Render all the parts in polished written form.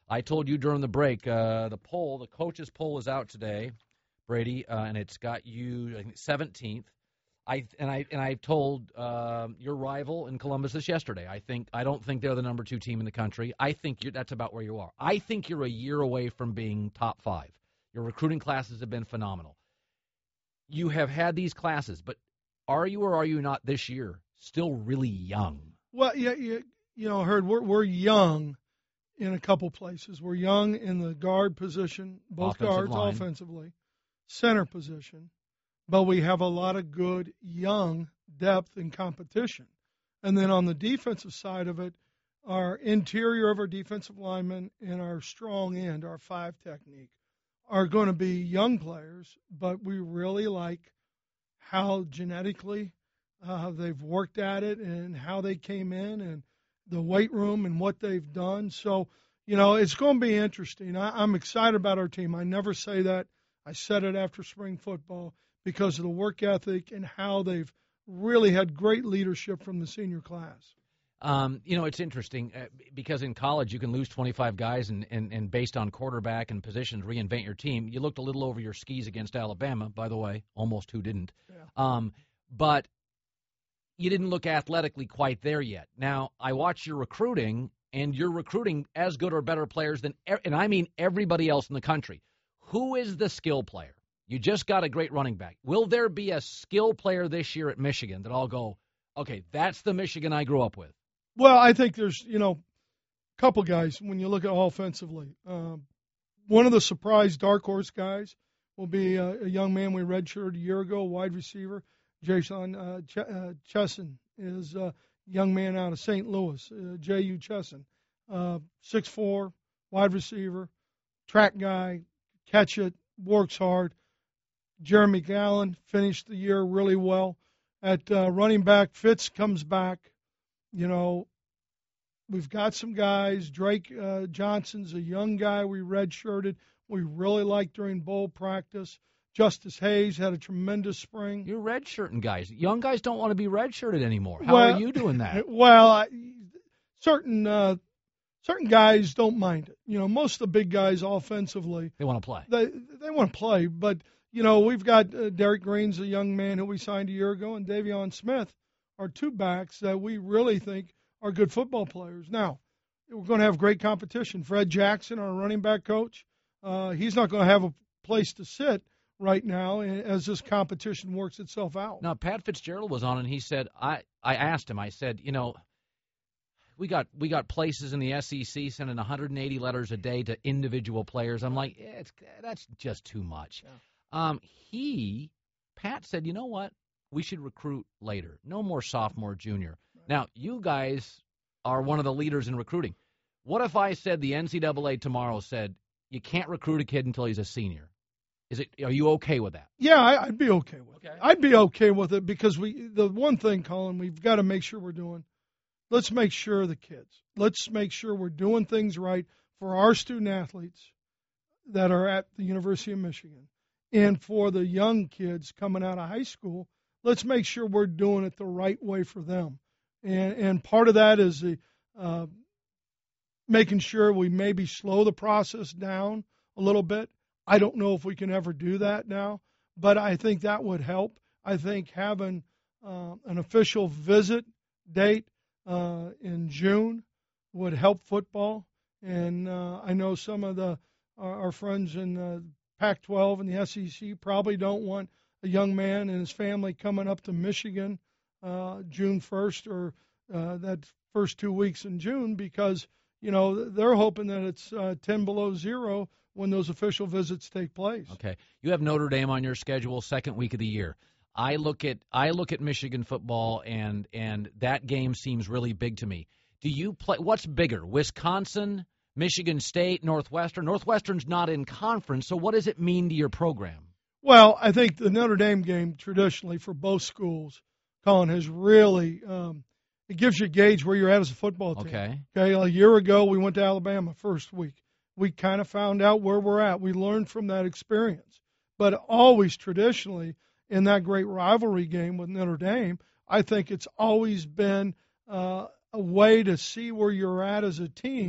I told you during the break, the coach's poll is out today, Brady, and it's got you, I think, 17th. I told your rival in Columbus this yesterday. I don't think they're the number 2 team in the country. I think that's about where you are. I think you're a year away from being top 5. Your recruiting classes have been phenomenal. You have had these classes, but are you or are you not this year still really young? Well, Herd, we're young in a couple places. We're young in the guard position, both Offensive guards line. Offensively, center position, but we have a lot of good young depth and competition. And then on the defensive side of it, our interior of our defensive linemen and our strong end, our 5 technique, are going to be young players, but we really like how genetically they've worked at it and how they came in and the weight room and what they've done. So, it's going to be interesting. I'm excited about our team. I never say that. I said it after spring football because of the work ethic and how they've really had great leadership from the senior class. It's interesting because in college you can lose 25 guys and based on quarterback and positions reinvent your team. You looked a little over your skis against Alabama, by the way, almost who didn't. Yeah. But you didn't look athletically quite there yet. Now, I watch your recruiting, and you're recruiting as good or better players than, and I mean everybody else in the country. Who is the skill player? You just got a great running back. Will there be a skill player this year at Michigan that I'll go, okay, that's the Michigan I grew up with? Well, I think there's, a couple guys when you look at offensively. One of the surprise dark horse guys will be a young man we redshirted a year ago, wide receiver. Jason Chesson is a young man out of St. Louis, J.U. Chesson, 6'4", wide receiver, track guy, catch it, works hard. Jeremy Gallen finished the year really well. At running back, Fitz comes back. We've got some guys. Drake Johnson's a young guy we redshirted. We really liked during bowl practice. Justice Hayes had a tremendous spring. You're redshirting guys. Young guys don't want to be redshirted anymore. How are you doing that? Well, certain guys don't mind it. Most of the big guys offensively, they want to play. They want to play, but we've got Derek Green's a young man who we signed a year ago, and Davion Smith are 2 backs that we really think are good football players. Now, we're going to have great competition. Fred Jackson, our running back coach, he's not going to have a place to sit right now as this competition works itself out. Now, Pat Fitzgerald was on, and he said, I asked him, I said, we got places in the SEC sending 180 letters a day to individual players. I'm like, that's just too much. Yeah. Pat said, you know what? We should recruit later. No more sophomore, junior. Right. Now, you guys are one of the leaders in recruiting. What if I said the NCAA tomorrow said you can't recruit a kid until he's a senior? Are you okay with that? Yeah, I'd be okay with it. I'd be okay with it because the one thing, Colin, we've got to make sure we're doing, let's make sure the kids, let's make sure we're doing things right for our student athletes that are at the University of Michigan. And for the young kids coming out of high school, let's make sure we're doing it the right way for them. And part of that is making sure we maybe slow the process down a little bit. I don't know if we can ever do that now, but I think that would help. I think having an official visit date in June would help football. And I know some of our friends in Pac-12 and the SEC probably don't want a young man and his family coming up to Michigan June 1st or that first 2 weeks in June because, they're hoping that it's 10 below zero when those official visits take place. Okay. You have Notre Dame on your schedule second week of the year. I look at Michigan football and that game seems really big to me. Do you play what's bigger? Wisconsin, Michigan State, Northwestern? Northwestern's not in conference, so what does it mean to your program? Well, I think the Notre Dame game traditionally for both schools, Colin, has really it gives you a gauge where you're at as a football team. Okay. A year ago we went to Alabama first week. We kind of found out where we're at. We learned from that experience. But always traditionally in that great rivalry game with Notre Dame, I think it's always been a way to see where you're at as a team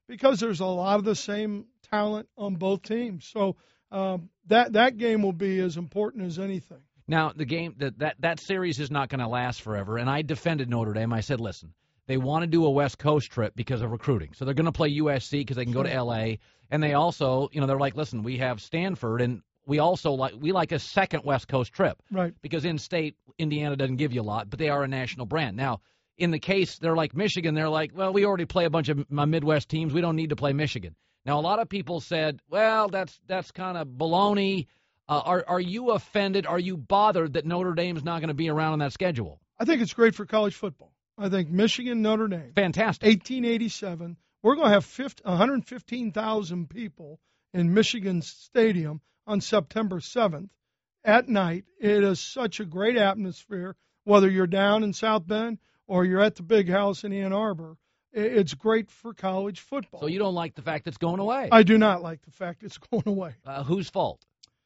because there's a lot of the same talent on both teams. So that game will be as important as anything. Now, the game that series is not going to last forever, and I defended Notre Dame. I said, listen, they want to do a West Coast trip because of recruiting. So they're going to play USC because they can go to L.A., and they also, they're like, listen, we have Stanford, and we also like a second West Coast trip. Right. Because in-state, Indiana doesn't give you a lot, but they are a national brand. Now, in the case, they're like Michigan, they're like, well, we already play a bunch of my Midwest teams. We don't need to play Michigan. Now, a lot of people said, well, that's kind of baloney. Are you offended? Are you bothered that Notre Dame's not going to be around on that schedule? I think it's great for college football. I think Michigan, Notre Dame. Fantastic. 1887. We're going to have 115,000 people in Michigan Stadium on September 7th at night. It is such a great atmosphere, whether you're down in South Bend or you're at the Big House in Ann Arbor. It's great for college football. So you don't like the fact it's going away? I do not like the fact it's going away. Whose fault?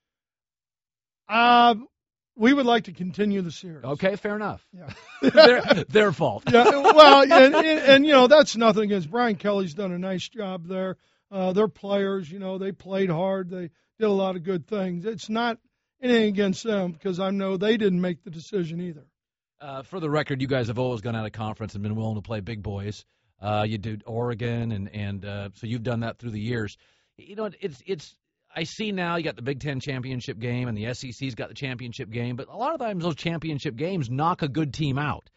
We would like to continue the series. Okay, fair enough. Yeah. Their fault. Yeah, well, and that's nothing against Brian Kelly's done a nice job there. Their players, they played hard. They did a lot of good things. It's not anything against them because I know they didn't make the decision either. For the record, you guys have always gone out of conference and been willing to play big boys. You did Oregon, and so you've done that through the years. It's. I see now you got the Big Ten championship game, and the SEC's got the championship game, but a lot of times those championship games knock a good team out.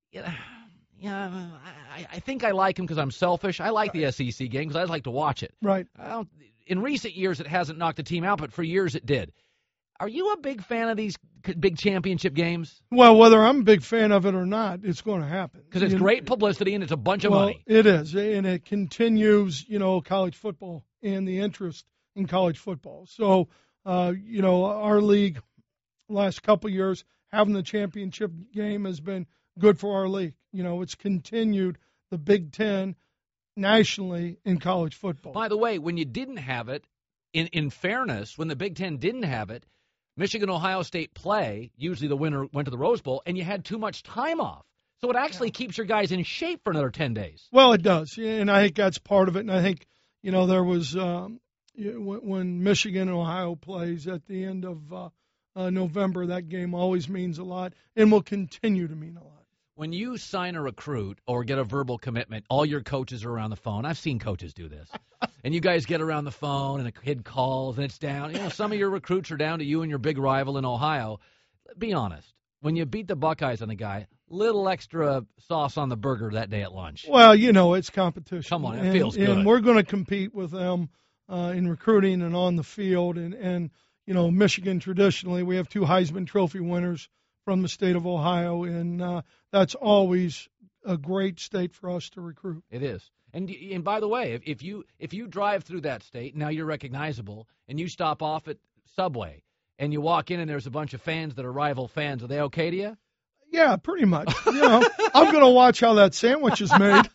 I think I like them because I'm selfish. I like the SEC game because I like to watch it. Right. In recent years, it hasn't knocked a team out, but for years it did. Are you a big fan of these big championship games? Well, whether I'm a big fan of it or not, it's going to happen. Because it's great publicity and it's a bunch of money. It is, and it continues, college football and the interest in college football. So, our league last couple of years, having the championship game has been good for our league. It's continued the Big Ten nationally in college football. By the way, when you didn't have it, in fairness, when the Big Ten didn't have it, Michigan, Ohio State play, usually the winner went to the Rose Bowl, and you had too much time off. So it actually keeps your guys in shape for another 10 days. Well, it does, and I think that's part of it. And I think, there was when Michigan and Ohio plays at the end of November, that game always means a lot and will continue to mean a lot. When you sign a recruit or get a verbal commitment, all your coaches are around the phone. I've seen coaches do this. And you guys get around the phone, and a kid calls, and it's down. Some of your recruits are down to you and your big rival in Ohio. Be honest. When you beat the Buckeyes on the guy, little extra sauce on the burger that day at lunch. Well, it's competition. Come on, it feels good. And we're going to compete with them in recruiting and on the field. And Michigan, traditionally, we have 2 Heisman Trophy winners from the state of Ohio, and that's always a great state for us to recruit. It is. And by the way, if you drive through that state, now you're recognizable, and you stop off at Subway, and you walk in and there's a bunch of fans that are rival fans, are they okay to you? Yeah, pretty much. I'm going to watch how that sandwich is made.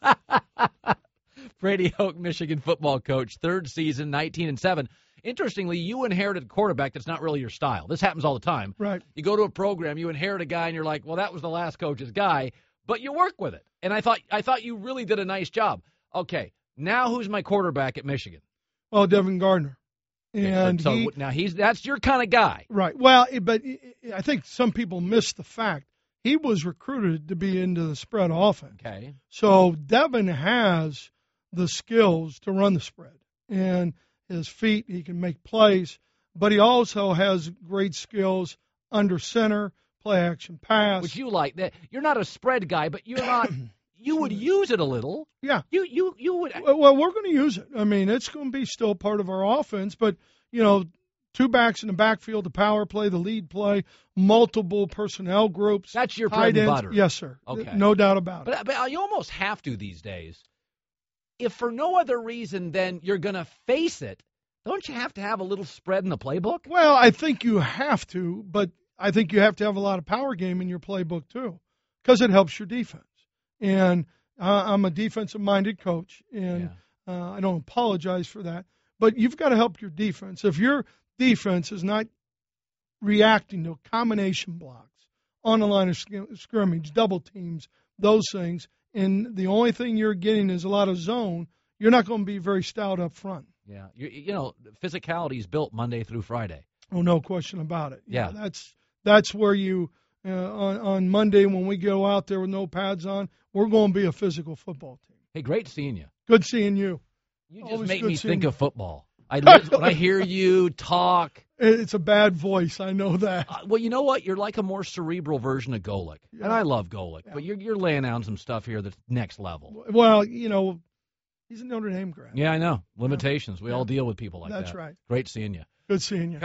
Brady Hoke, Michigan football coach, 3rd season, 19-7. Interestingly, you inherited a quarterback that's not really your style. This happens all the time. Right. You go to a program, you inherit a guy, and you're like, well, that was the last coach's guy, but you work with it. And I thought you really did a nice job. Okay, now who's my quarterback at Michigan? Well, Devin Gardner. And that's your kind of guy. Right. Well, but I think some people miss the fact he was recruited to be into the spread offense. Okay. So Devin has the skills to run the spread. And his feet, he can make plays, but he also has great skills under center, play action pass. Which you like. That you're not a spread guy, but you're not. You would use it a little. Yeah. You would. Well, we're going to use it. I mean, it's going to be still part of our offense, but 2 backs in the backfield, the power play, the lead play, multiple personnel groups. That's your bread and butter. Yes, sir. Okay. No doubt about it. But you almost have to these days. If for no other reason than you're going to face it, don't you have to have a little spread in the playbook? Well, I think you have to, but I think you have to have a lot of power game in your playbook too, because it helps your defense. And I'm a defensive-minded coach, and I don't apologize for that. But you've got to help your defense. If your defense is not reacting to combination blocks on the line of scrimmage, double teams, those things, and the only thing you're getting is a lot of zone, you're not going to be very stout up front. Yeah, physicality is built Monday through Friday. Oh, no question about it. Yeah. That's where you on Monday when we go out there with no pads on, we're going to be a physical football team. Hey, great seeing you. Good seeing you. You just Always make good me seeing think you. of football. When I hear you talk. It's a bad voice. I know that. Well, you know what? You're like a more cerebral version of Golick. Yeah. And I love Golick. Yeah. But you're laying down some stuff here that's next level. Well, he's a Notre Dame grad. Yeah, I know. Limitations. We Yeah. all deal with people like that. That's right. Great seeing you. Good seeing you.